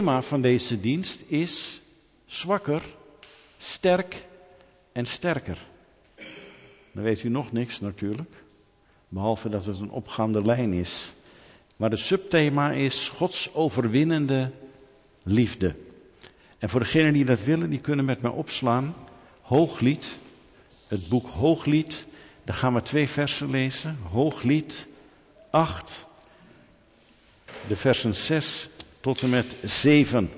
thema van deze dienst is zwakker, sterk en sterker. Dan weet u nog niks natuurlijk, behalve dat het een opgaande lijn is. Maar de subthema is Gods overwinnende liefde. En voor degenen die dat willen, die kunnen met mij opslaan. Hooglied, het boek Hooglied. Daar gaan we 2 versen lezen. Hooglied 8, de versen 6 tot en met 7.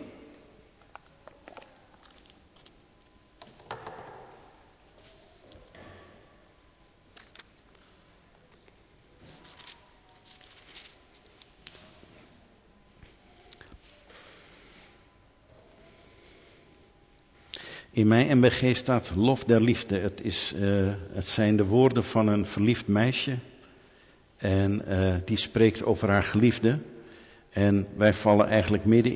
In mijn MBG staat lof der liefde. Het zijn de woorden van een verliefd meisje. En die spreekt over haar geliefde. En wij vallen eigenlijk midden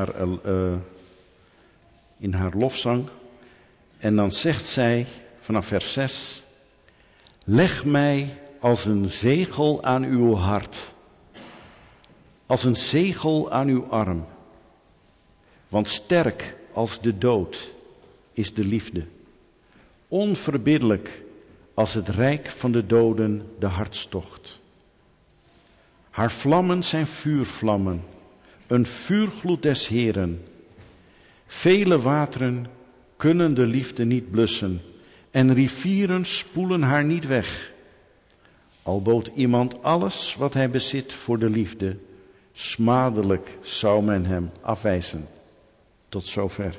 in haar lofzang. En dan zegt zij vanaf vers 6. Leg mij als een zegel aan uw hart. Als een zegel aan uw arm. Want sterk als de dood is de liefde. Onverbiddelijk als het rijk van de doden de hartstocht. Haar vlammen zijn vuurvlammen, een vuurgloed des Heren. Vele wateren kunnen de liefde niet blussen en rivieren spoelen haar niet weg. Al bood iemand alles wat hij bezit voor de liefde, smadelijk zou men hem afwijzen. Tot zover.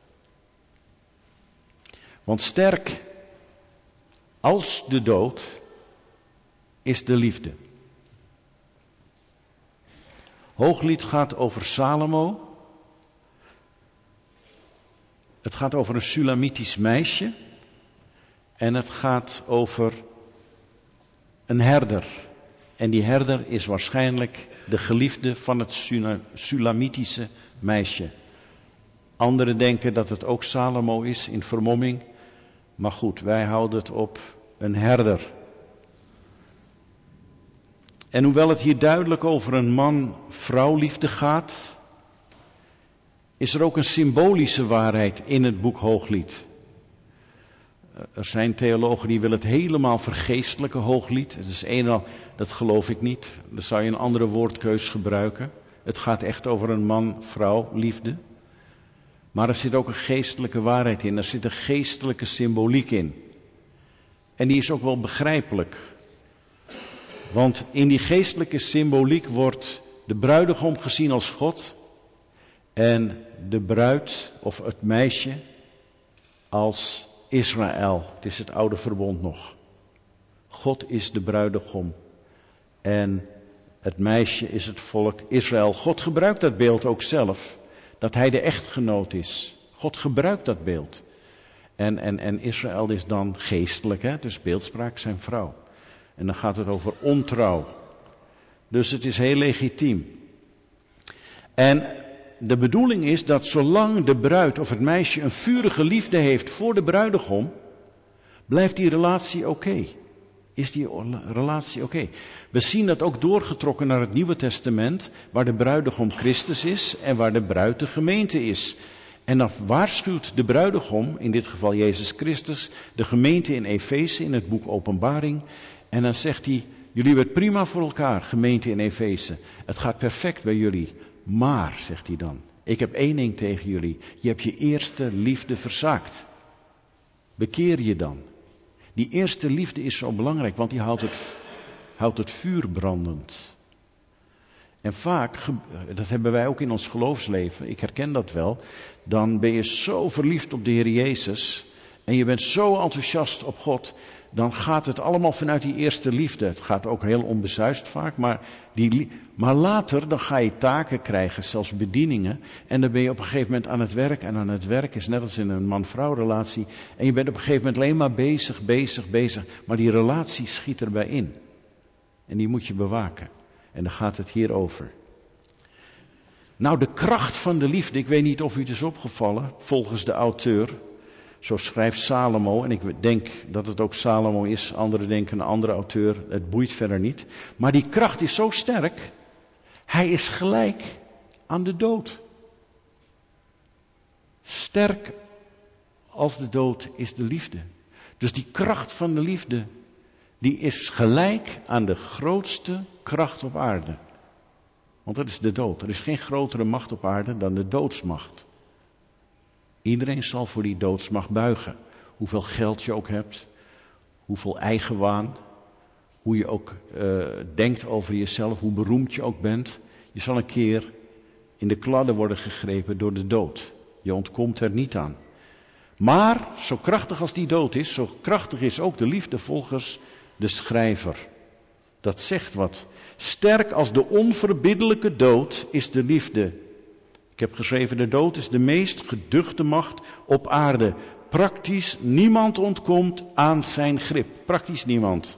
Want sterk als de dood is de liefde. Hooglied gaat over Salomo. Het gaat over een Sulamitisch meisje. En het gaat over een herder. En die herder is waarschijnlijk de geliefde van het Sulamitische meisje. Anderen denken dat het ook Salomo is in vermomming. Maar goed, wij houden het op een herder. En hoewel het hier duidelijk over een man-vrouw liefde gaat, is er ook een symbolische waarheid in het boek Hooglied. Er zijn theologen die willen het helemaal vergeestelijke Hooglied. Het is dat geloof ik niet. Dan zou je een andere woordkeus gebruiken. Het gaat echt over een man-vrouw liefde. Maar er zit ook een geestelijke waarheid in. Er zit een geestelijke symboliek in. En die is ook wel begrijpelijk. Want in die geestelijke symboliek wordt de bruidegom gezien als God. En de bruid of het meisje als Israël. Het is het oude verbond nog. God is de bruidegom. En het meisje is het volk Israël. God gebruikt dat beeld ook zelf. Dat hij de echtgenoot is. God gebruikt dat beeld. En Israël is dan geestelijk. Hè? Dus beeldspraak zijn vrouw. En dan gaat het over ontrouw. Dus het is heel legitiem. En de bedoeling is dat zolang de bruid of het meisje een vurige liefde heeft voor de bruidegom, blijft die relatie oké. Is die relatie oké? We zien dat ook doorgetrokken naar het Nieuwe Testament, waar de bruidegom Christus is en waar de bruid de gemeente is. En dan waarschuwt de bruidegom, in dit geval Jezus Christus, de gemeente in Efeze, in het boek Openbaring. En dan zegt hij, jullie hebben het prima voor elkaar, gemeente in Efeze. Het gaat perfect bij jullie. Maar, zegt hij dan, ik heb 1 ding tegen jullie. Je hebt je eerste liefde verzaakt. Bekeer je dan. Die eerste liefde is zo belangrijk, want die houdt het vuur brandend. En vaak, dat hebben wij ook in ons geloofsleven, ik herken dat wel, dan ben je zo verliefd op de Heer Jezus en je bent zo enthousiast op God, dan gaat het allemaal vanuit die eerste liefde. Het gaat ook heel onbezuist vaak, maar later dan ga je taken krijgen, zelfs bedieningen, en dan ben je op een gegeven moment aan het werk, en aan het werk is net als in een man-vrouw relatie, en je bent op een gegeven moment alleen maar bezig, maar die relatie schiet erbij in. En die moet je bewaken. En dan gaat het hier over. Nou, de kracht van de liefde, ik weet niet of u het is opgevallen, volgens de auteur, zo schrijft Salomo, en ik denk dat het ook Salomo is, anderen denken een andere auteur, het boeit verder niet. Maar die kracht is zo sterk, hij is gelijk aan de dood. sterk als de dood is de liefde. Dus die kracht van de liefde, die is gelijk aan de grootste kracht op aarde. Want dat is de dood. Er is geen grotere macht op aarde dan de doodsmacht. Iedereen zal voor die doodsmacht buigen. Hoeveel geld je ook hebt, hoeveel eigenwaan, hoe je ook denkt over jezelf, hoe beroemd je ook bent. Je zal een keer in de kladden worden gegrepen door de dood. Je ontkomt er niet aan. Maar zo krachtig als die dood is, zo krachtig is ook de liefde volgens de schrijver. Dat zegt wat. Sterk als de onverbiddelijke dood is de liefde. Ik heb geschreven, de dood is de meest geduchte macht op aarde. Praktisch niemand ontkomt aan zijn grip. Praktisch niemand.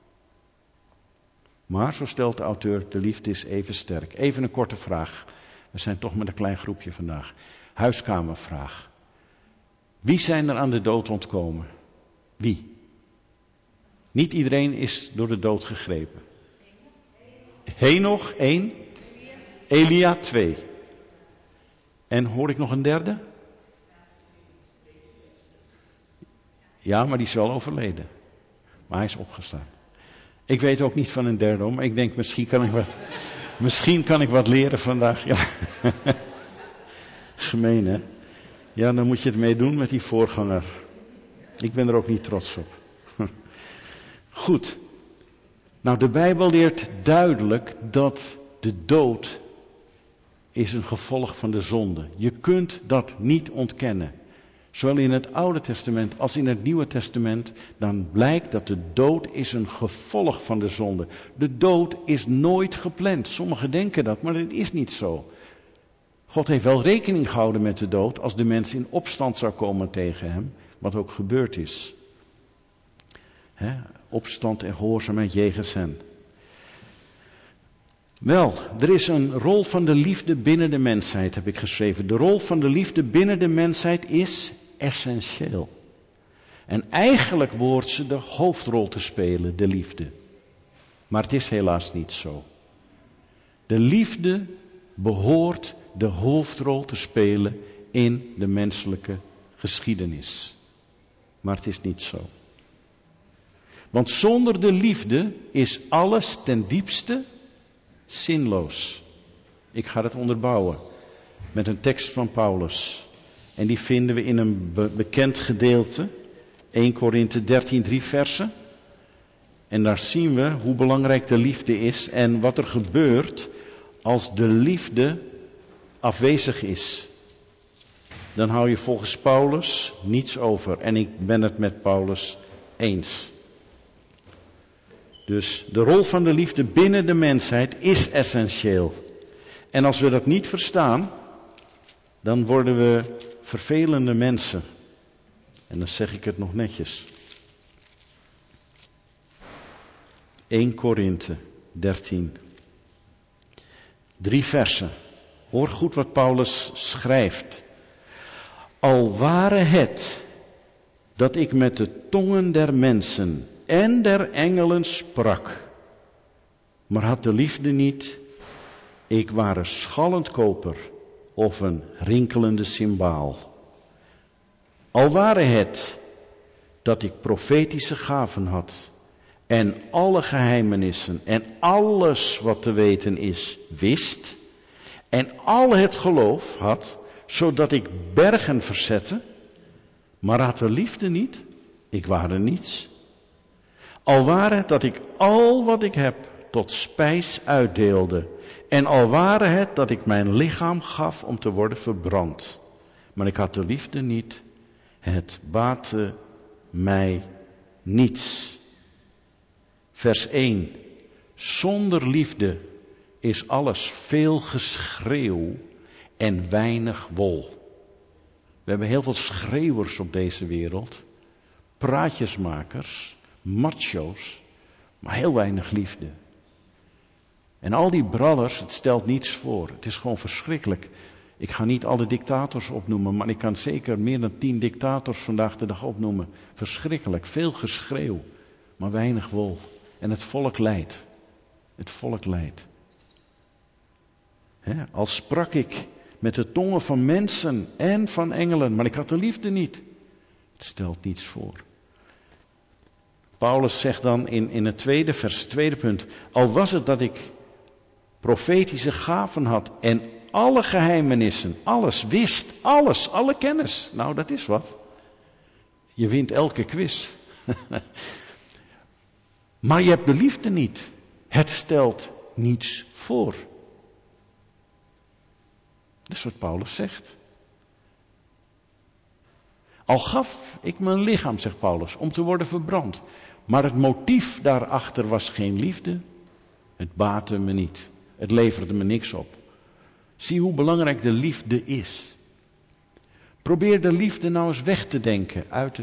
Maar, zo stelt de auteur, de liefde is even sterk. Even een korte vraag. We zijn toch met een klein groepje vandaag. Huiskamervraag. Wie zijn er aan de dood ontkomen? Wie? Niet iedereen is door de dood gegrepen. Henoch 1. Elia 2. En hoor ik nog een derde? Ja, maar die is wel overleden. Maar hij is opgestaan. Ik weet ook niet van een derde, maar ik denk misschien kan ik wat leren vandaag. Ja. Gemeen, hè? Ja, dan moet je het meedoen met die voorganger. Ik ben er ook niet trots op. Goed. Nou, de Bijbel leert duidelijk dat de dood is een gevolg van de zonde. Je kunt dat niet ontkennen. Zowel in het Oude Testament als in het Nieuwe Testament, dan blijkt dat de dood is een gevolg van de zonde. De dood is nooit gepland. Sommigen denken dat, maar dat is niet zo. God heeft wel rekening gehouden met de dood als de mens in opstand zou komen tegen hem, wat ook gebeurd is. Opstand en gehoorzaamheid jegens hen. Wel, er is een rol van de liefde binnen de mensheid, heb ik geschreven. De rol van de liefde binnen de mensheid is essentieel. En eigenlijk behoort ze de hoofdrol te spelen, de liefde. Maar het is helaas niet zo. De liefde behoort de hoofdrol te spelen in de menselijke geschiedenis. Maar het is niet zo. Want zonder de liefde is alles ten diepste zinloos. Ik ga het onderbouwen met een tekst van Paulus. En die vinden we in een bekend gedeelte. 1 Korinthe 13, 3 versen. En daar zien we hoe belangrijk de liefde is en wat er gebeurt als de liefde afwezig is. Dan hou je volgens Paulus niets over. En ik ben het met Paulus eens. Dus de rol van de liefde binnen de mensheid is essentieel. En als we dat niet verstaan, dan worden we vervelende mensen. En dan zeg ik het nog netjes. 1 Korinthe 13. 3 versen. Hoor goed wat Paulus schrijft. Al ware het dat ik met de tongen der mensen en der engelen sprak, maar had de liefde niet, ik ware schallend koper of een rinkelende cymbaal. Al ware het dat ik profetische gaven had en alle geheimenissen en alles wat te weten is wist en al het geloof had, zodat ik bergen verzette, maar had de liefde niet, ik ware niets. Al ware het dat ik al wat ik heb tot spijs uitdeelde. En al ware het dat ik mijn lichaam gaf om te worden verbrand. Maar ik had de liefde niet. Het baatte mij niets. Vers 1. Zonder liefde is alles veel geschreeuw en weinig wol. We hebben heel veel schreeuwers op deze wereld. Praatjesmakers. Macho's, maar heel weinig liefde. En al die brallers, het stelt niets voor. Het is gewoon verschrikkelijk. Ik ga niet alle dictators opnoemen, maar ik kan zeker meer dan 10 dictators vandaag de dag opnoemen. Verschrikkelijk, veel geschreeuw, maar weinig wol. En het volk lijdt. Het volk lijdt. Al sprak ik met de tongen van mensen en van engelen, maar ik had de liefde niet. Het stelt niets voor. Paulus zegt dan in het tweede punt, al was het dat ik profetische gaven had en alle geheimenissen, alles wist, alles, alle kennis. Nou, dat is wat. Je wint elke quiz. Maar je hebt de liefde niet. Het stelt niets voor. Dat is wat Paulus zegt. Al gaf ik mijn lichaam, zegt Paulus, om te worden verbrand. Maar het motief daarachter was geen liefde. Het baatte me niet. Het leverde me niks op. Zie hoe belangrijk de liefde is. Probeer de liefde nou eens weg te denken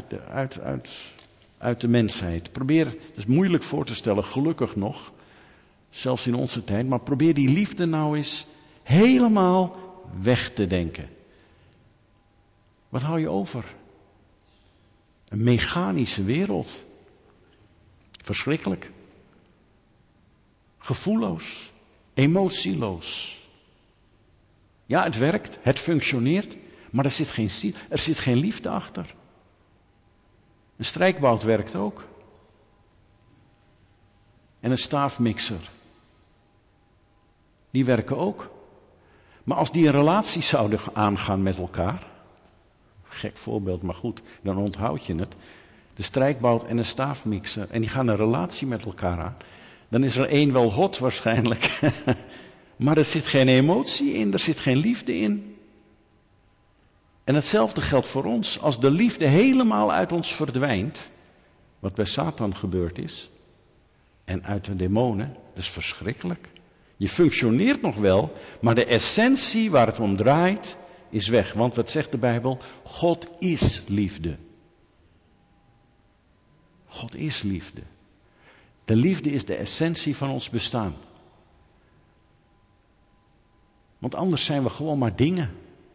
uit de mensheid. Probeer, dat is moeilijk voor te stellen, gelukkig nog. Zelfs in onze tijd. Maar probeer die liefde nou eens helemaal weg te denken. Wat hou je over? Een mechanische wereld. Verschrikkelijk. Gevoelloos. Emotieloos. Ja, het werkt. Het functioneert. Maar er zit geen ziel. Er zit geen liefde achter. Een strijkbout werkt ook. En een staafmixer. Die werken ook. Maar als die een relatie zouden aangaan met elkaar. Gek voorbeeld, maar goed, dan onthoud je het. De strijkbout en een staafmixer. En die gaan een relatie met elkaar aan. Dan is er één wel hot waarschijnlijk. Maar er zit geen emotie in, er zit geen liefde in. En hetzelfde geldt voor ons. Als de liefde helemaal uit ons verdwijnt, wat bij Satan gebeurd is, en uit de demonen, dat is verschrikkelijk. Je functioneert nog wel, maar de essentie waar het om draait, is weg. Want wat zegt de Bijbel? God is liefde. God is liefde. De liefde is de essentie van ons bestaan. Want anders zijn we gewoon maar dingen.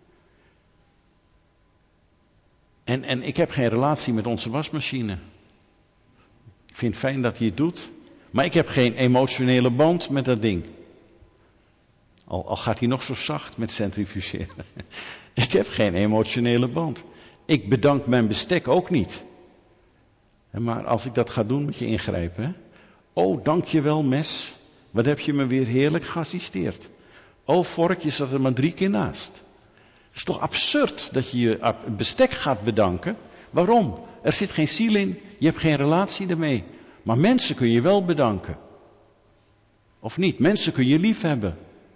En ik heb geen relatie met onze wasmachine. Ik vind het fijn dat hij het doet. Maar ik heb geen emotionele band met dat ding. Al gaat hij nog zo zacht met centrifugeren. Ik heb geen emotionele band. Ik bedank mijn bestek ook niet. Maar als ik dat ga doen, moet je ingrijpen. Hè? Oh, dankjewel mes. Wat heb je me weer heerlijk geassisteerd. Oh, vork, je zat er maar 3 keer naast. Het is toch absurd dat je je bestek gaat bedanken. Waarom? Er zit geen ziel in. Je hebt geen relatie ermee. Maar mensen kun je wel bedanken. Of niet? Mensen kun je lief hebben.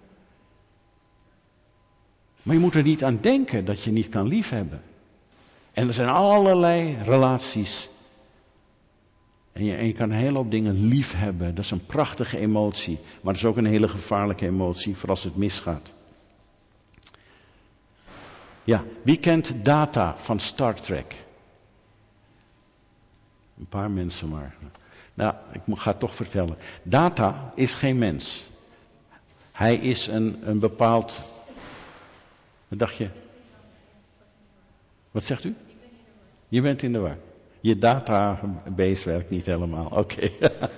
Maar je moet er niet aan denken dat je niet kan liefhebben. En er zijn allerlei relaties. En je kan een hele hoop dingen lief hebben. Dat is een prachtige emotie. Maar dat is ook een hele gevaarlijke emotie voor als het misgaat. Ja, wie kent Data van Star Trek? Een paar mensen maar. Nou, ik ga het toch vertellen. Data is geen mens. Hij is een bepaald... Wat dacht je? Wat zegt u? Je bent in de war. Je database werkt niet helemaal. Oké.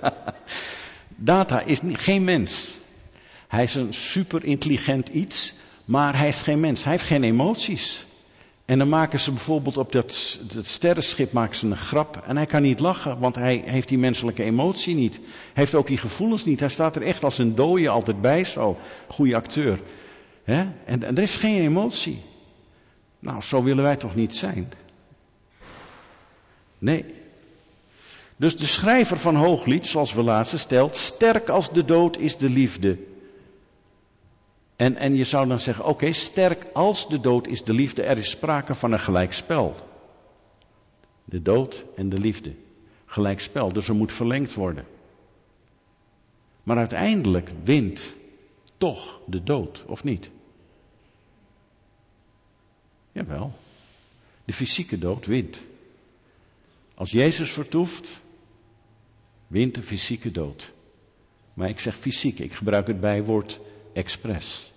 Data is geen mens. Hij is een super intelligent iets, maar hij is geen mens. Hij heeft geen emoties. En dan maken ze bijvoorbeeld op dat sterrenschip maken ze een grap. En hij kan niet lachen, want hij heeft die menselijke emotie niet. Hij heeft ook die gevoelens niet. Hij staat er echt als een dooie altijd bij, zo. Goeie acteur. Hè? En er is geen emotie. Nou, zo willen wij toch niet zijn? Nee. Dus de schrijver van Hooglied, zoals we laatst stelt, sterk als de dood is de liefde. En je zou dan zeggen, oké, sterk als de dood is de liefde. Er is sprake van een gelijkspel. De dood en de liefde. Gelijkspel, dus er moet verlengd worden. Maar uiteindelijk wint toch de dood, of niet? Jawel. De fysieke dood wint. Als Jezus vertoeft, wint de fysieke dood. Maar ik zeg fysiek, ik gebruik het bijwoord expres.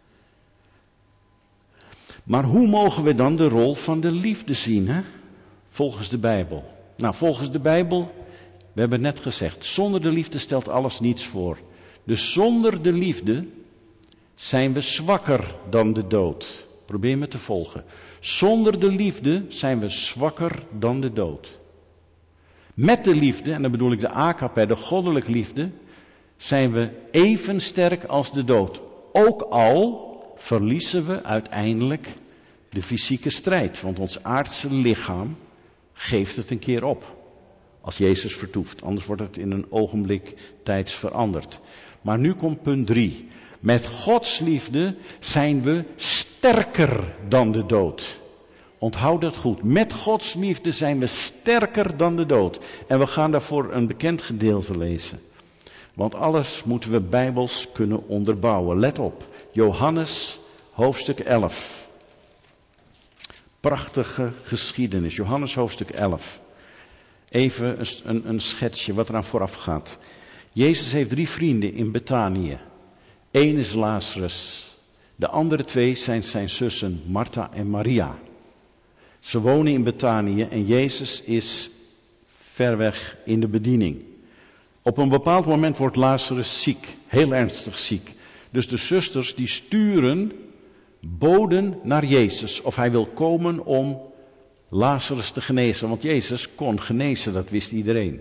Maar hoe mogen we dan de rol van de liefde zien, hè? Volgens de Bijbel. Nou, volgens de Bijbel, we hebben het net gezegd, zonder de liefde stelt alles niets voor. Dus zonder de liefde zijn we zwakker dan de dood. Probeer me te volgen. Zonder de liefde zijn we zwakker dan de dood. Met de liefde, en dan bedoel ik de agape, de goddelijke liefde, zijn we even sterk als de dood. Ook al verliezen we uiteindelijk de fysieke strijd. Want ons aardse lichaam geeft het een keer op. Als Jezus vertoeft. Anders wordt het in een ogenblik tijds veranderd. Maar nu komt punt 3. Met Gods liefde zijn we sterker dan de dood. Onthoud dat goed. Met Gods liefde zijn we sterker dan de dood. En we gaan daarvoor een bekend gedeelte lezen. Want alles moeten we bijbels kunnen onderbouwen. Let op. Johannes hoofdstuk 11. Prachtige geschiedenis. Johannes hoofdstuk 11. Even een schetsje wat eraan vooraf gaat. Jezus heeft 3 vrienden in Betanië. 1 is Lazarus. De andere 2 zijn zijn zussen Martha en Maria. Ze wonen in Betanië en Jezus is ver weg in de bediening. Op een bepaald moment wordt Lazarus ziek, heel ernstig ziek. Dus de zusters die sturen boden naar Jezus of hij wil komen om Lazarus te genezen. Want Jezus kon genezen, dat wist iedereen.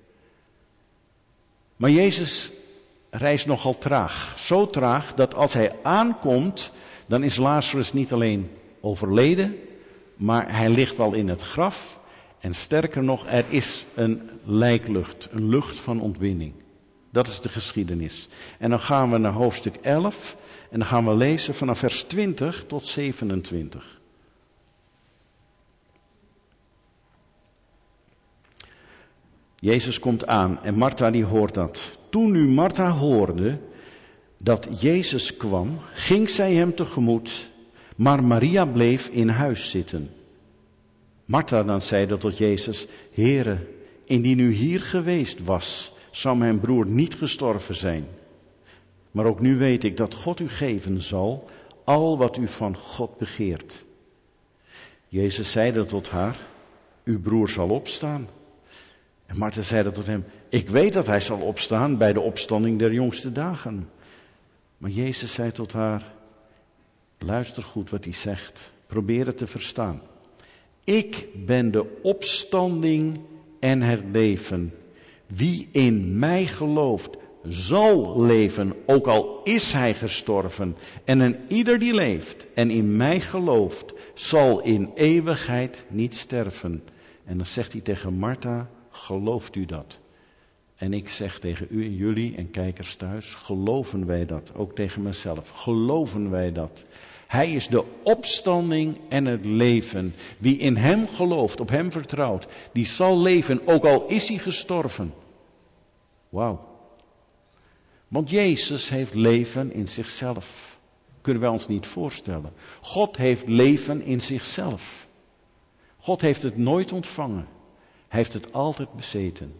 Maar Jezus reist nogal traag. Zo traag dat als hij aankomt, dan is Lazarus niet alleen overleden, maar hij ligt al in het graf. En sterker nog, er is een lijklucht, een lucht van ontbinding. Dat is de geschiedenis. En dan gaan we naar hoofdstuk 11 en dan gaan we lezen vanaf vers 20 tot 27. Jezus komt aan en Martha die hoort dat. Toen nu Martha hoorde dat Jezus kwam, ging zij hem tegemoet, maar Maria bleef in huis zitten. Martha dan zeide tot Jezus, Heere, indien u hier geweest was, zou mijn broer niet gestorven zijn. Maar ook nu weet ik dat God u geven zal, al wat u van God begeert. Jezus zeide tot haar, uw broer zal opstaan. En Martha zeide tot hem, ik weet dat hij zal opstaan bij de opstanding der jongste dagen. Maar Jezus zei tot haar, luister goed wat hij zegt, probeer het te verstaan. Ik ben de opstanding en het leven. Wie in mij gelooft, zal leven, ook al is hij gestorven. En een ieder die leeft en in mij gelooft, zal in eeuwigheid niet sterven. En dan zegt hij tegen Martha, gelooft u dat? En ik zeg tegen u en jullie en kijkers thuis, geloven wij dat? Ook tegen mezelf, geloven wij dat? Hij is de opstanding en het leven. Wie in hem gelooft, op hem vertrouwt, die zal leven, ook al is hij gestorven. Wauw. Want Jezus heeft leven in zichzelf. Kunnen wij ons niet voorstellen. God heeft leven in zichzelf. God heeft het nooit ontvangen. Hij heeft het altijd bezeten.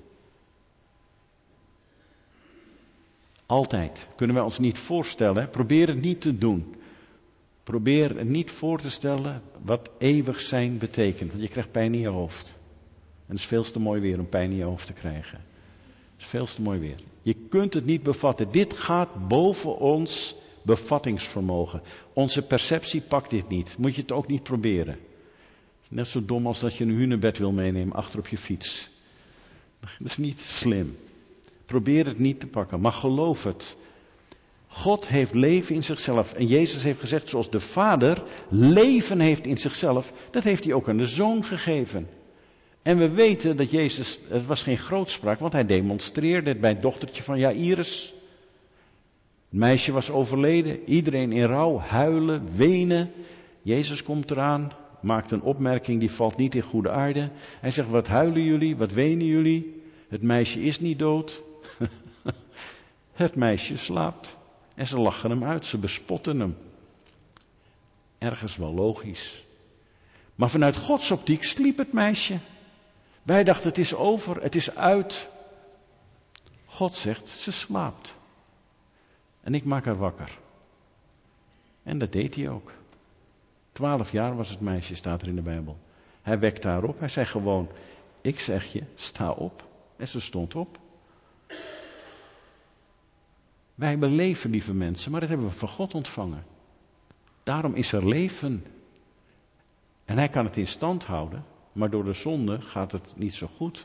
Altijd. Kunnen wij ons niet voorstellen. Probeer het niet te doen. Probeer het niet voor te stellen wat eeuwig zijn betekent. Want je krijgt pijn in je hoofd. En het is veel te mooi weer om pijn in je hoofd te krijgen. Het is veel te mooi weer. Je kunt het niet bevatten. Dit gaat boven ons bevattingsvermogen. Onze perceptie pakt dit niet. Moet je het ook niet proberen. Net zo dom als dat je een hunebed wil meenemen achter op je fiets. Dat is niet slim. Probeer het niet te pakken, maar geloof het. God heeft leven in zichzelf. En Jezus heeft gezegd, zoals de Vader leven heeft in zichzelf, dat heeft hij ook aan de Zoon gegeven. En we weten dat Jezus, het was geen grootspraak, want hij demonstreerde het bij het dochtertje van Jairus. Het meisje was overleden, iedereen in rouw, huilen, wenen. Jezus komt eraan, maakt een opmerking die valt niet in goede aarde. Hij zegt, wat huilen jullie, wat wenen jullie? Het meisje is niet dood. Het meisje slaapt. En ze lachen hem uit, ze bespotten hem. Ergens wel logisch. Maar vanuit Gods optiek sliep het meisje. Wij dachten, het is over, het is uit. God zegt, ze slaapt. En ik maak haar wakker. En dat deed hij ook. 12 jaar was het meisje, staat er in de Bijbel. Hij wekte haar op, hij zei gewoon, ik zeg je, sta op. En ze stond op. Wij hebben leven, lieve mensen, maar dat hebben we van God ontvangen. Daarom is er leven. En hij kan het in stand houden, maar door de zonde gaat het niet zo goed.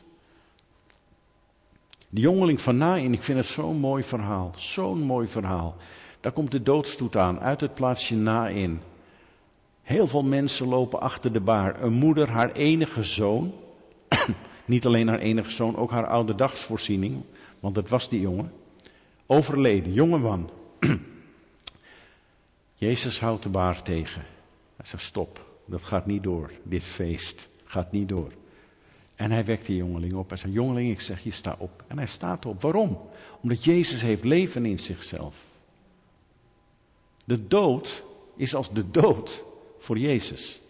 De jongeling van Naïn, ik vind het zo'n mooi verhaal. Zo'n mooi verhaal. Daar komt de doodstoet aan, uit het plaatsje Naïn. Heel veel mensen lopen achter de baar. Een moeder, haar enige zoon. Niet alleen haar enige zoon, ook haar ouderdagsvoorziening. Want dat was die jongen. Overleden, jonge man. Jezus houdt de baar tegen. Hij zegt, stop, dat gaat niet door. Dit feest gaat niet door. En hij wekt die jongeling op. Hij zegt, jongeling, ik zeg je, sta op. En hij staat op. Waarom? Omdat Jezus heeft leven in zichzelf. De dood is als de dood voor Jezus.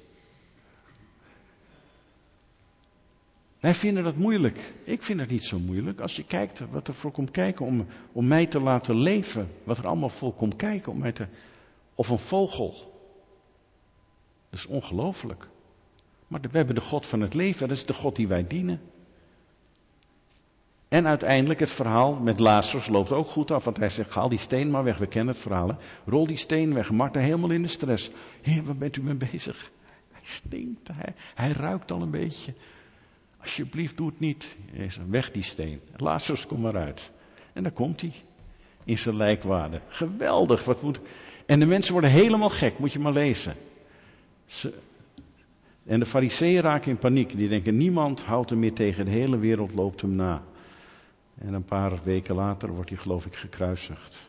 Wij vinden dat moeilijk. Ik vind het niet zo moeilijk. Als je kijkt wat er voor komt kijken om mij te laten leven. Wat er allemaal voor komt kijken om mij te... Of een vogel. Dat is ongelooflijk. Maar we hebben de God van het leven. Dat is de God die wij dienen. En uiteindelijk het verhaal met Lazarus loopt ook goed af. Want hij zegt, haal die steen maar weg. We kennen het verhaal. Hè? Rol die steen weg. Martha helemaal in de stress. Heer, waar bent u mee bezig? Hij stinkt. Hij ruikt al een beetje. Alsjeblieft, doe het niet. Hij zegt, weg die steen. Lazarus, kom maar uit. En daar komt hij. In zijn lijkwade. Geweldig. Wat moet... En de mensen worden helemaal gek. Moet je maar lezen. En de fariseeën raken in paniek. Die denken, niemand houdt hem meer tegen. De hele wereld loopt hem na. En een paar weken later wordt hij, geloof ik, gekruisigd.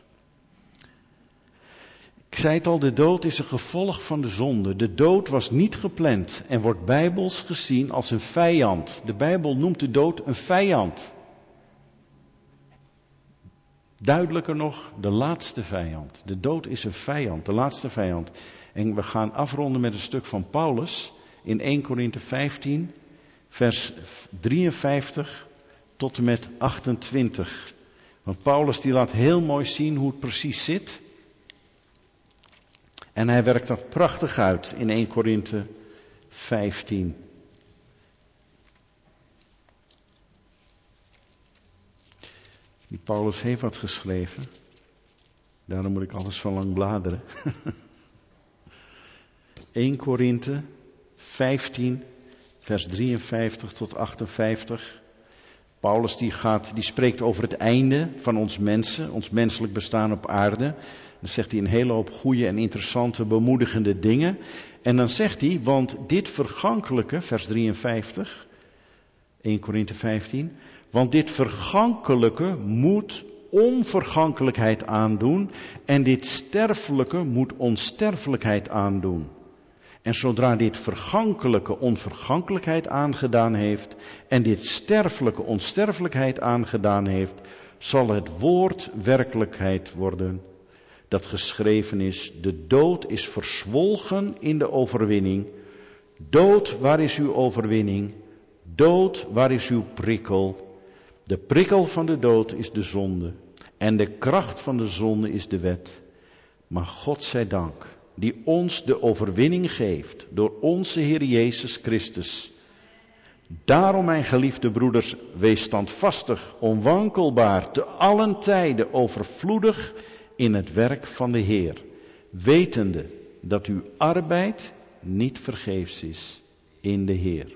Ik zei het al, de dood is een gevolg van de zonde. De dood was niet gepland en wordt bijbels gezien als een vijand. De Bijbel noemt de dood een vijand. Duidelijker nog, de laatste vijand. De dood is een vijand, de laatste vijand. En we gaan afronden met een stuk van Paulus in 1 Korinthe 15, vers 53 tot en met 28. Want Paulus die laat heel mooi zien hoe het precies zit. En hij werkt dat prachtig uit in 1 Korinthe 15. Die Paulus heeft wat geschreven. Daarom moet ik alles van lang bladeren. 1 Korinthe 15, vers 53 tot 58. Paulus die spreekt over het einde van ons mensen, ons menselijk bestaan op aarde. Dan zegt hij een hele hoop goede en interessante, bemoedigende dingen. En dan zegt hij, want dit vergankelijke, vers 53, 1 Korinthe 15... Want dit vergankelijke moet onvergankelijkheid aandoen en dit sterfelijke moet onsterfelijkheid aandoen. En zodra dit vergankelijke onvergankelijkheid aangedaan heeft en dit sterfelijke onsterfelijkheid aangedaan heeft, zal het woord werkelijkheid worden dat geschreven is. De dood is verzwolgen in de overwinning. Dood, waar is uw overwinning? Dood, waar is uw prikkel? De prikkel van de dood is de zonde en de kracht van de zonde is de wet. Maar God zij dank, die ons de overwinning geeft door onze Heer Jezus Christus. Daarom, mijn geliefde broeders, wees standvastig, onwankelbaar, te allen tijden overvloedig in het werk van de Heer, wetende dat uw arbeid niet vergeefs is in de Heer.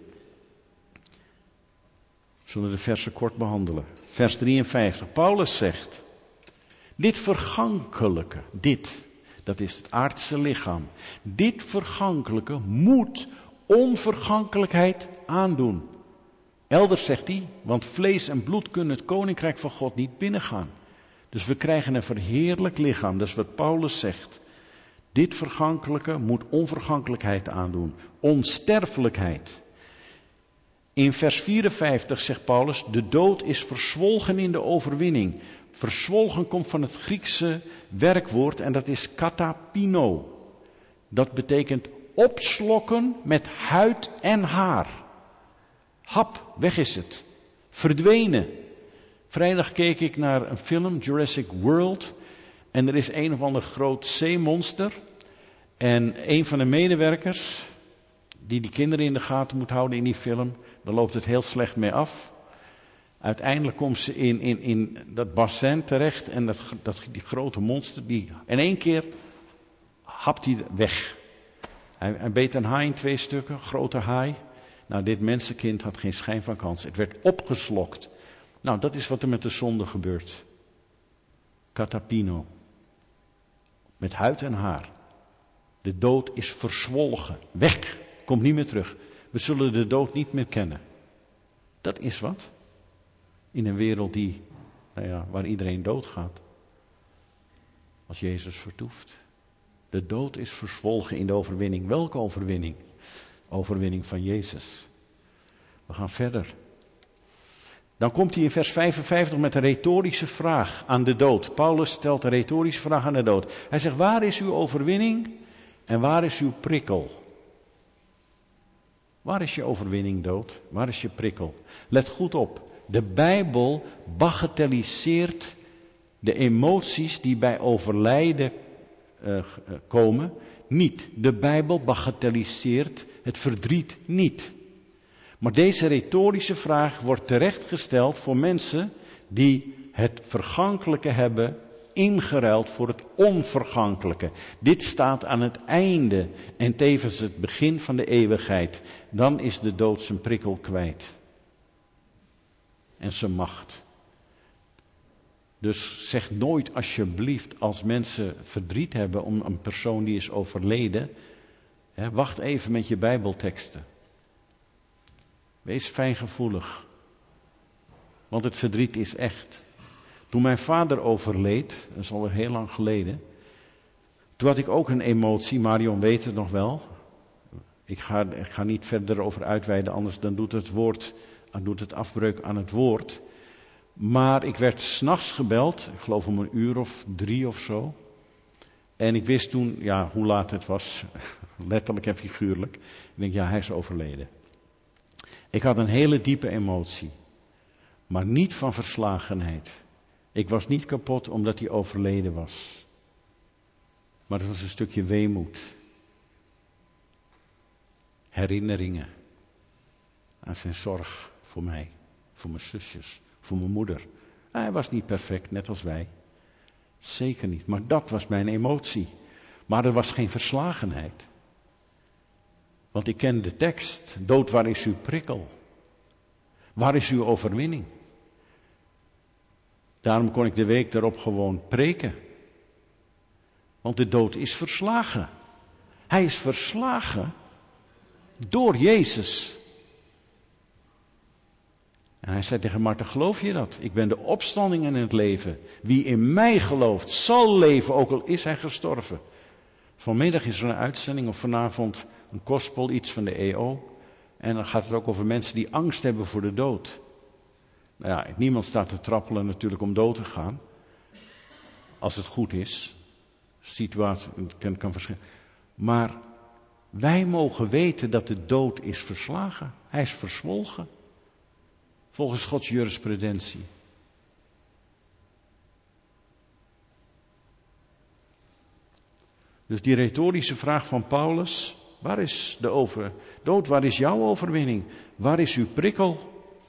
We zullen de versen kort behandelen. Vers 53. Paulus zegt, dit vergankelijke, dat is het aardse lichaam. Dit vergankelijke moet onvergankelijkheid aandoen. Elders zegt hij, want vlees en bloed kunnen het koninkrijk van God niet binnengaan. Dus we krijgen een verheerlijk lichaam, dat is wat Paulus zegt. Dit vergankelijke moet onvergankelijkheid aandoen. Onsterfelijkheid. In vers 54 zegt Paulus, de dood is verzwolgen in de overwinning. Verzwolgen komt van het Griekse werkwoord en dat is katapino. Dat betekent opslokken met huid en haar. Hap, weg is het. Verdwenen. Vrijdag keek ik naar een film, Jurassic World. En er is een of ander groot zeemonster. En een van de medewerkers, die kinderen in de gaten moet houden in die film, daar loopt het heel slecht mee af. Uiteindelijk komt ze in dat bassin terecht en die grote monster, die in één keer hapt hij weg. Hij beet een haai in 2 stukken, grote haai. Nou, dit mensenkind had geen schijn van kans. Het werd opgeslokt. Nou, dat is wat er met de zonde gebeurt. Katapino. Met huid en haar. De dood is verzwolgen. Weg. Komt niet meer terug. We zullen de dood niet meer kennen. Dat is wat. In een wereld waar iedereen doodgaat. Als Jezus vertoeft. De dood is verzwolgen in de overwinning. Welke overwinning? Overwinning van Jezus. We gaan verder. Dan komt hij in vers 55 met een retorische vraag aan de dood. Paulus stelt een retorische vraag aan de dood. Hij zegt, waar is uw overwinning en waar is uw prikkel? Waar is je overwinning, dood? Waar is je prikkel? Let goed op. De Bijbel bagatelliseert de emoties die bij overlijden komen niet. De Bijbel bagatelliseert het verdriet niet. Maar deze retorische vraag wordt terechtgesteld voor mensen die het vergankelijke hebben ingeruild voor het onvergankelijke. Dit staat aan het einde en tevens het begin van de eeuwigheid. Dan is de dood zijn prikkel kwijt. En zijn macht. Dus zeg nooit alsjeblieft als mensen verdriet hebben om een persoon die is overleden. Wacht even met je Bijbelteksten. Wees fijngevoelig. Want het verdriet is echt. Toen mijn vader overleed, dat is alweer heel lang geleden. Toen had ik ook een emotie, Marion weet het nog wel. Ik ga niet verder over uitweiden, anders dan doet het afbreuk aan het woord. Maar ik werd 's nachts gebeld, ik geloof om 1:03 of zo. En ik wist toen, hoe laat het was, letterlijk en figuurlijk. Ik denk, hij is overleden. Ik had een hele diepe emotie, maar niet van verslagenheid. Ik was niet kapot omdat hij overleden was. Maar het was een stukje weemoed. Herinneringen aan zijn zorg voor mij, voor mijn zusjes, voor mijn moeder. Hij was niet perfect, net als wij. Zeker niet, maar dat was mijn emotie. Maar er was geen verslagenheid. Want ik ken de tekst. Dood, waar is uw prikkel? Waar is uw overwinning? Daarom kon ik de week daarop gewoon preken. Want de dood is verslagen. Hij is verslagen door Jezus. En hij zei tegen Martha, geloof je dat? Ik ben de opstanding en het leven. Wie in mij gelooft, zal leven, ook al is hij gestorven. Vanmiddag is er een uitzending, of vanavond een gospel, iets van de EO. En dan gaat het ook over mensen die angst hebben voor de dood. Nou ja, niemand staat te trappelen natuurlijk om dood te gaan. Als het goed is. Situatie kan verschillen. Maar wij mogen weten dat de dood is verslagen. Hij is verzwolgen. Volgens Gods jurisprudentie. Dus die retorische vraag van Paulus. Waar is de dood? Waar is jouw overwinning? Waar is uw prikkel?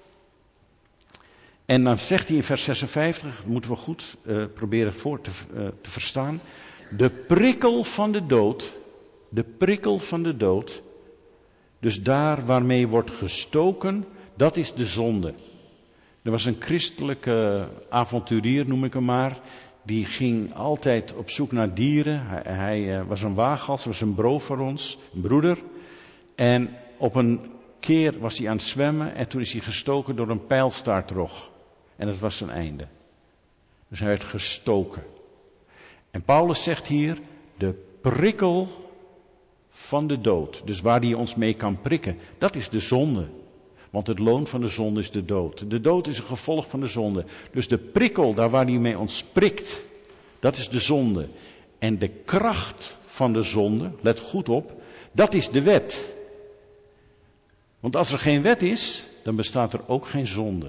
En dan zegt hij in vers 56, dat moeten we goed proberen te verstaan. De prikkel van de dood. De prikkel van de dood. Dus daar waarmee wordt gestoken, dat is de zonde. Er was een christelijke avonturier, noem ik hem maar. Die ging altijd op zoek naar dieren. Hij was een waaghals, was een broer voor ons, een broeder. En op een keer was hij aan het zwemmen en toen is hij gestoken door een pijlstaartrog. En dat was zijn einde. Dus hij werd gestoken. En Paulus zegt hier, de prikkel van de dood. Dus waar hij ons mee kan prikken, dat is de zonde. Want het loon van de zonde is de dood. De dood is een gevolg van de zonde. Dus de prikkel, daar waar hij mee ons prikt, dat is de zonde. En de kracht van de zonde, let goed op, dat is de wet. Want als er geen wet is, dan bestaat er ook geen zonde.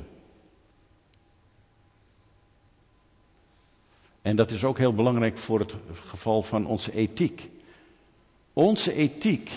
En dat is ook heel belangrijk voor het geval van onze ethiek. Onze ethiek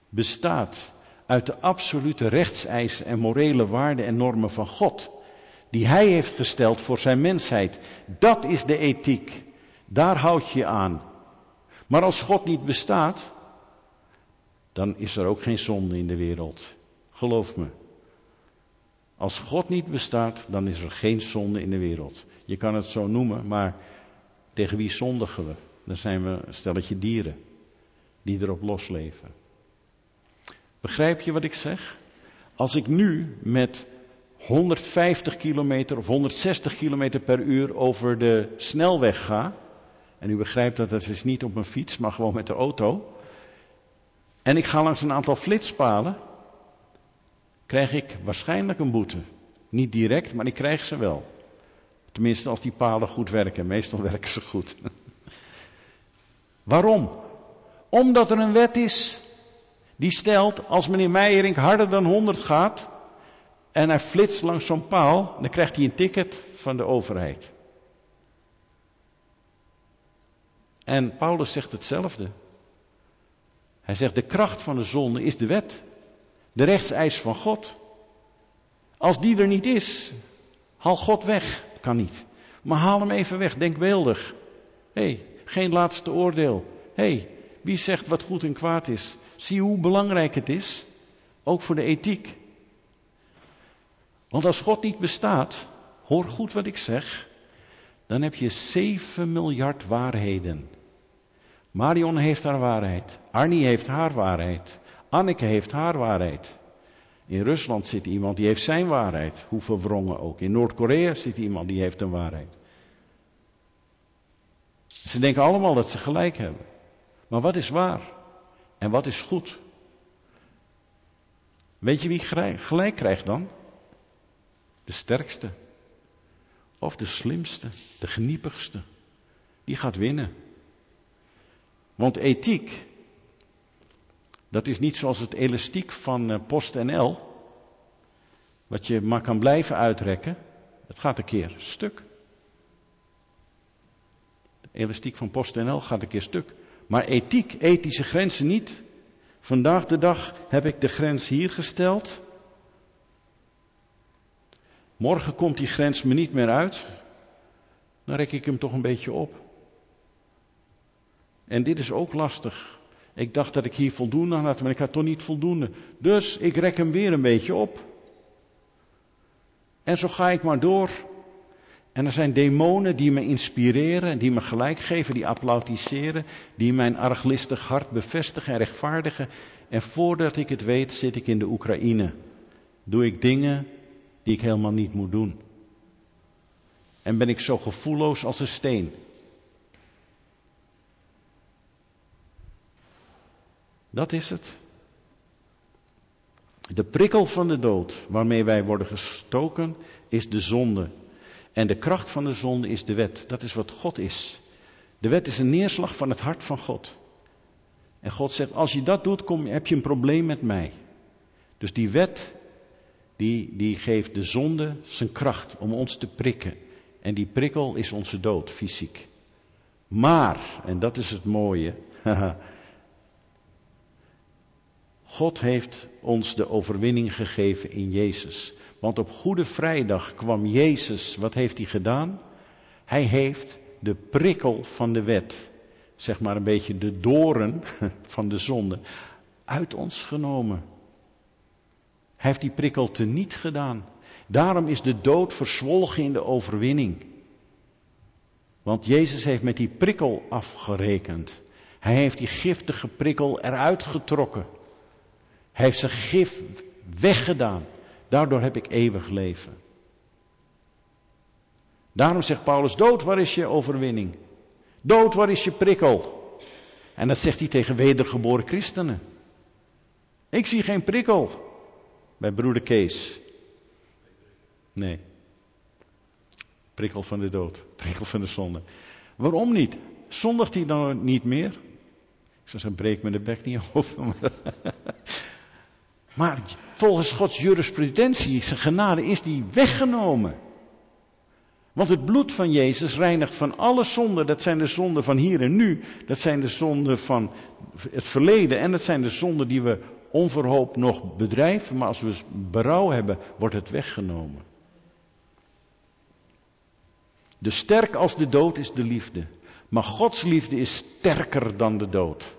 bestaat uit de absolute rechtseisen en morele waarden en normen van God. die hij heeft gesteld voor zijn mensheid. Dat is de ethiek. Daar houd je aan. Maar als God niet bestaat, dan is er ook geen zonde in de wereld. Geloof me. Als God niet bestaat, dan is er geen zonde in de wereld. Je kan het zo noemen, maar tegen wie zondigen we? Dan zijn we een stelletje dieren die erop losleven. Begrijp je wat ik zeg? Als ik nu met 150 kilometer of 160 kilometer per uur over de snelweg ga, en u begrijpt dat is niet op een fiets, maar gewoon met de auto, en ik ga langs een aantal flitspalen, krijg ik waarschijnlijk een boete. Niet direct, maar ik krijg ze wel. Tenminste als die palen goed werken. Meestal werken ze goed. Waarom? Omdat er een wet is die stelt, als meneer Meijerink harder dan 100 gaat en hij flitst langs zo'n paal, dan krijgt hij een ticket van de overheid. En Paulus zegt hetzelfde. Hij zegt, de kracht van de zonde is de wet. De rechtseis van God. Als die er niet is, haal God weg. Kan niet. Maar haal hem even weg, denkbeeldig. Geen laatste oordeel. Wie zegt wat goed en kwaad is? Zie hoe belangrijk het is. Ook voor de ethiek. Want als God niet bestaat, hoor goed wat ik zeg, dan heb je 7 miljard waarheden. Marion heeft haar waarheid. Arnie heeft haar waarheid. Anneke heeft haar waarheid. In Rusland zit iemand die heeft zijn waarheid. Hoe verwrongen ook. In Noord-Korea zit iemand die heeft een waarheid. Ze denken allemaal dat ze gelijk hebben. Maar wat is waar? En wat is goed? Weet je wie gelijk krijgt dan? De sterkste. Of de slimste. De geniepigste. Die gaat winnen. Want ethiek, dat is niet zoals het elastiek van PostNL, wat je maar kan blijven uitrekken. Het gaat een keer stuk. De elastiek van PostNL gaat een keer stuk. Maar ethiek, ethische grenzen niet. Vandaag de dag heb ik de grens hier gesteld. Morgen komt die grens me niet meer uit. Dan rek ik hem toch een beetje op. En dit is ook lastig. Ik dacht dat ik hier voldoende aan had, maar ik had toch niet voldoende. Dus ik rek hem weer een beetje op. En zo ga ik maar door. En er zijn demonen die me inspireren, die me gelijk geven, die applaudisseren, die mijn arglistig hart bevestigen en rechtvaardigen. En voordat ik het weet, zit ik in de Oekraïne. Doe ik dingen die ik helemaal niet moet doen. En ben ik zo gevoelloos als een steen. Dat is het. De prikkel van de dood waarmee wij worden gestoken is de zonde. En de kracht van de zonde is de wet. Dat is wat God is. De wet is een neerslag van het hart van God. En God zegt, als je dat doet, heb je een probleem met mij. Dus die wet, die geeft de zonde zijn kracht om ons te prikken. En die prikkel is onze dood, fysiek. Maar, en dat is het mooie, God heeft ons de overwinning gegeven in Jezus. Want op Goede Vrijdag kwam Jezus, wat heeft hij gedaan? Hij heeft de prikkel van de wet, zeg maar een beetje de doorn van de zonde, uit ons genomen. Hij heeft die prikkel teniet gedaan. Daarom is de dood verzwolgen in de overwinning. Want Jezus heeft met die prikkel afgerekend. Hij heeft die giftige prikkel eruit getrokken. Hij heeft zijn gif weggedaan. Daardoor heb ik eeuwig leven. Daarom zegt Paulus, dood, waar is je overwinning? Dood, waar is je prikkel? En dat zegt hij tegen wedergeboren christenen. Ik zie geen prikkel. Bij broeder Kees. Nee. Prikkel van de dood. Prikkel van de zonde. Waarom niet? Zondigt hij dan niet meer? Ik zou zeggen, breek me de bek niet over. Maar volgens Gods jurisprudentie, zijn genade, is die weggenomen. Want het bloed van Jezus reinigt van alle zonden. Dat zijn de zonden van hier en nu. Dat zijn de zonden van het verleden. En dat zijn de zonden die we onverhoopt nog bedrijven. Maar als we berouw hebben, wordt het weggenomen. Dus sterk als de dood is de liefde. Maar Gods liefde is sterker dan de dood.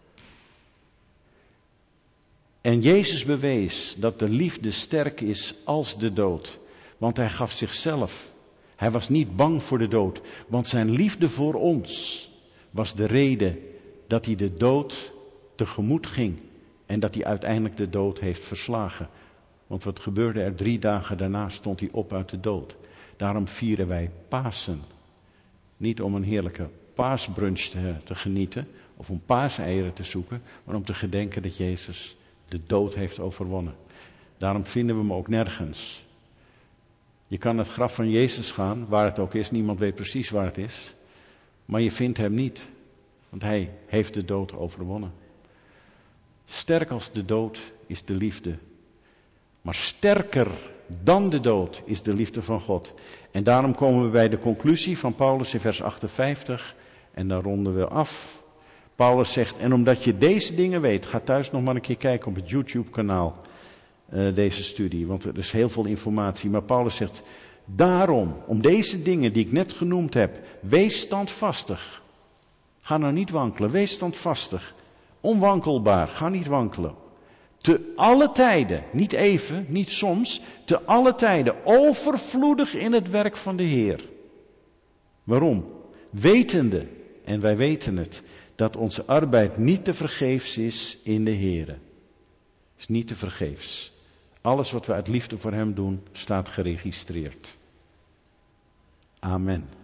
En Jezus bewees dat de liefde sterk is als de dood. Want hij gaf zichzelf. Hij was niet bang voor de dood. Want zijn liefde voor ons was de reden dat hij de dood tegemoet ging. En dat hij uiteindelijk de dood heeft verslagen. Want wat gebeurde er 3 dagen daarna? Stond hij op uit de dood. Daarom vieren wij Pasen. Niet om een heerlijke paasbrunch te genieten. Of om paaseieren te zoeken. Maar om te gedenken dat Jezus de dood heeft overwonnen. Daarom vinden we hem ook nergens. Je kan het graf van Jezus gaan, waar het ook is. Niemand weet precies waar het is. Maar je vindt hem niet. Want hij heeft de dood overwonnen. Sterk als de dood is de liefde. Maar sterker dan de dood is de liefde van God. En daarom komen we bij de conclusie van Paulus in vers 58. En dan ronden we af. Paulus zegt, en omdat je deze dingen weet, ga thuis nog maar een keer kijken op het YouTube-kanaal. Deze studie, want er is heel veel informatie. Maar Paulus zegt, daarom, om deze dingen die ik net genoemd heb, wees standvastig. Ga nou niet wankelen, wees standvastig. Onwankelbaar, ga niet wankelen. Te alle tijden, niet even, niet soms, te alle tijden overvloedig in het werk van de Heer. Waarom? Wetende, en wij weten het, dat onze arbeid niet te vergeefs is in de Heere. Is niet te vergeefs. Alles wat we uit liefde voor hem doen, staat geregistreerd. Amen.